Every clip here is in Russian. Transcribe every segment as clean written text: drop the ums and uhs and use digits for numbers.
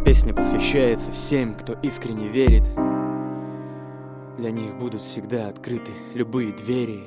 песня посвящается всем, кто искренне верит. Для них будут всегда открыты любые двери.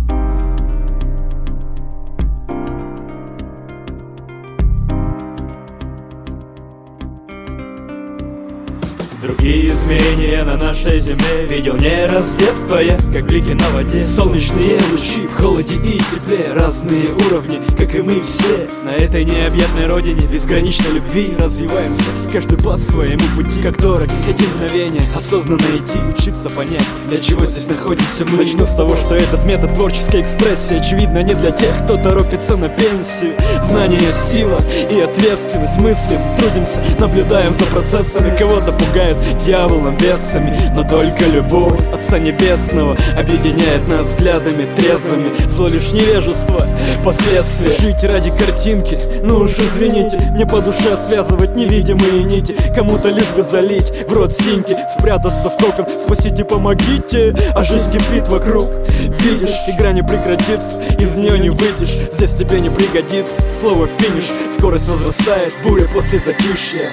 Другие измерения на нашей земле видел не раз с детства я, как блики на воде. Солнечные лучи в холоде и тепле, разные уровни, как и мы все. На этой необъятной родине безграничной любви развиваемся, каждый по своему пути, как дорог эти мгновения. Осознанно идти, учиться понять, для чего здесь находимся мы. Начну с того, что этот метод творческой экспрессии очевидно не для тех, кто торопится на пенсию. Знание, сила и ответственность, мыслим, трудимся, наблюдаем за процессами. Кого-то пугает дьяволом, бесами, но только любовь Отца Небесного объединяет нас взглядами трезвыми. Зло лишь невежество, последствия. Жить ради картинки, ну уж извините, мне по душе связывать невидимые нити. Кому-то лишь бы залить в рот синьки, спрятаться в кокон, спасите, помогите. А жизнь кипит вокруг, видишь, игра не прекратится, из нее не выйдешь, здесь тебе не пригодится слово финиш. Скорость возрастает, буря после затишья.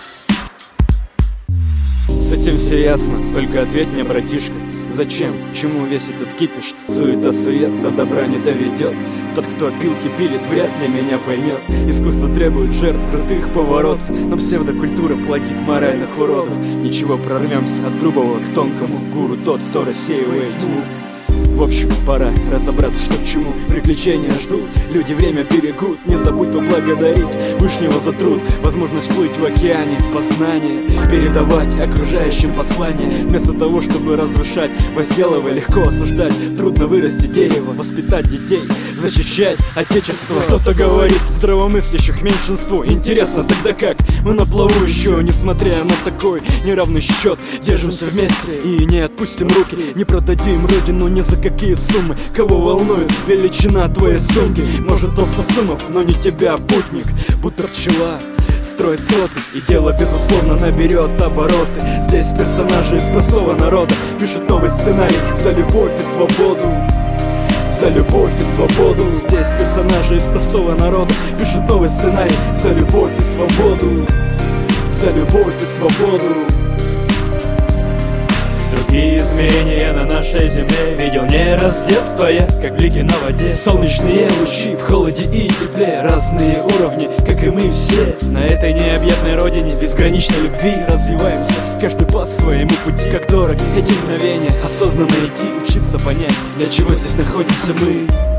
С этим все ясно, только ответь мне, братишка. Зачем? Чему весь этот кипиш? Суета-сует до добра не доведет. Тот, кто пилки пилит, вряд ли меня поймет. Искусство требует жертв, крутых поворотов, но псевдокультура плодит моральных уродов. Ничего, прорвемся от грубого к тонкому. Гуру тот, кто рассеивает тьму. В общем, пора разобраться, что к чему. Приключения ждут, люди время берегут. Не забудь поблагодарить Вышнего за труд, возможность плыть в океане познания, передавать окружающим послания. Вместо того, чтобы разрушать, возделывай, легко осуждать. Трудно вырасти дерево, воспитать детей, защищать отечество. Кто-то говорит, здравомыслящих меньшинству. Интересно, тогда как? Мы на плаву еще, несмотря на такой неравный счет. Держимся вместе и не отпустим руки. Не продадим родину ни за какие суммы. Кого волнует величина твоей сумки? Может, толстосумов, но не тебя, путник. Будто пчела строит соты, и дело, безусловно, наберет обороты. Здесь персонажи из простого народа пишут новый сценарий за любовь и свободу. За любовь и свободу. Здесь персонажи из простого народа пишут новый сценарий за любовь и свободу. За любовь и свободу. Другие измерения на нашей земле видел не раз с детства я, как блики на воде. Солнечные лучи в холоде и тепле, разные уровни, как и мы все. На этой необъятной родине безграничной любви развиваемся, каждый по своему пути, как дорог эти мгновения. Осознанно идти, учиться понять, для чего здесь находимся мы.